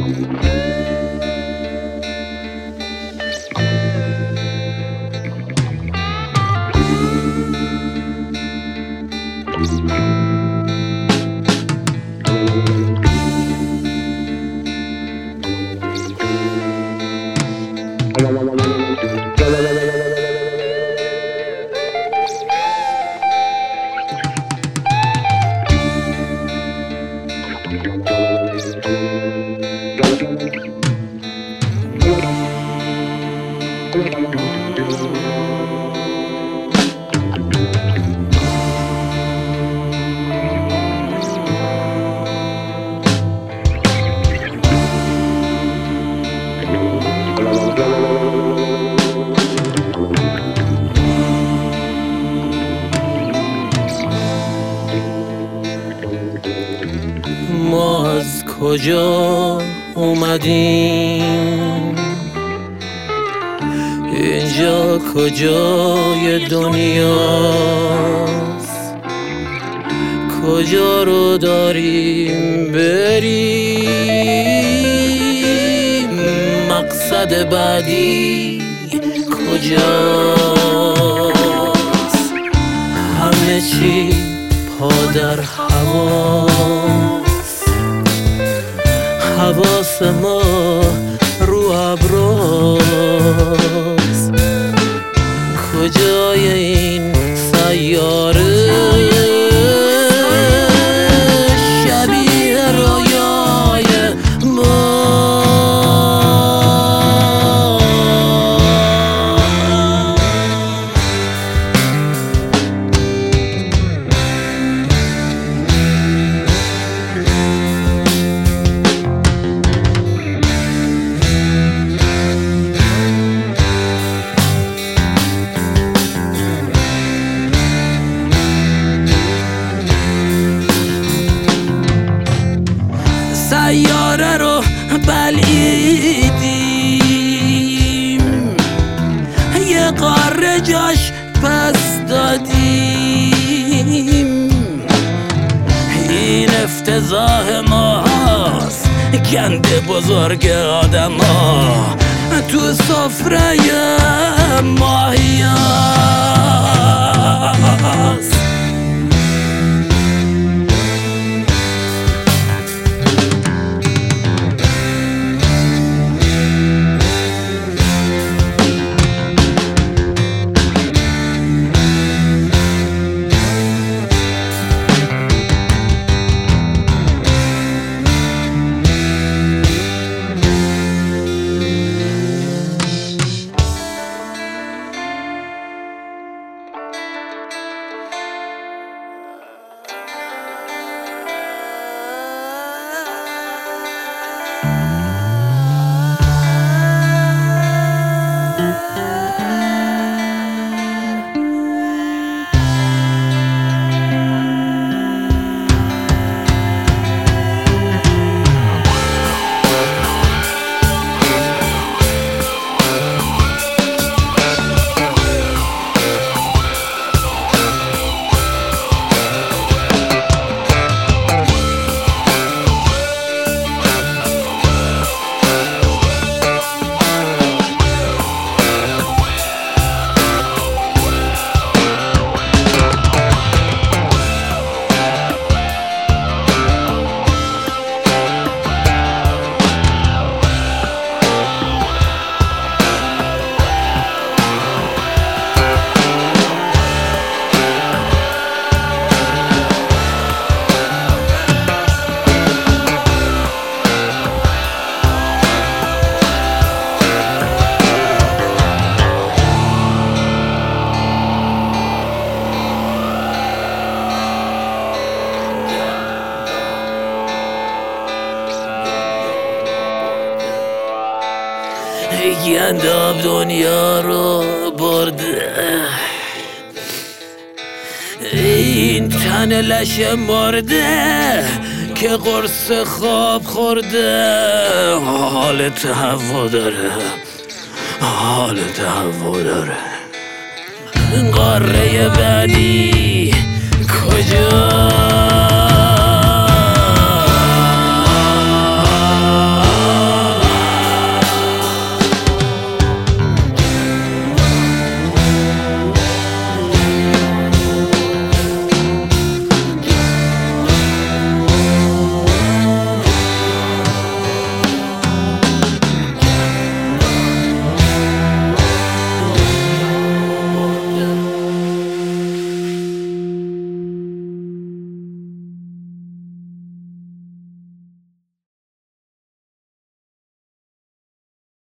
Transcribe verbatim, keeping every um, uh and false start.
ما از کجا اومدیم؟ اینجا کجای دنیاست؟ کجا رو داریم بریم؟ مقصد بعدی کجاست؟ همه چی پا در هواست، حواس ما رو ابراست. کجای این سیاره شبیه رویای ما؟ سیاره رو بلعیدیم، یه قاره جاش پس دادیم. این افتضاح ماست، گنده بزرگ آدم ها تو سفره ماهی هاست. گنداب دنیا رو برده، این تن لش مرده که قرص خواب خورده. حالت هوا داره، حالت هوا داره. قاره بعدی کجا؟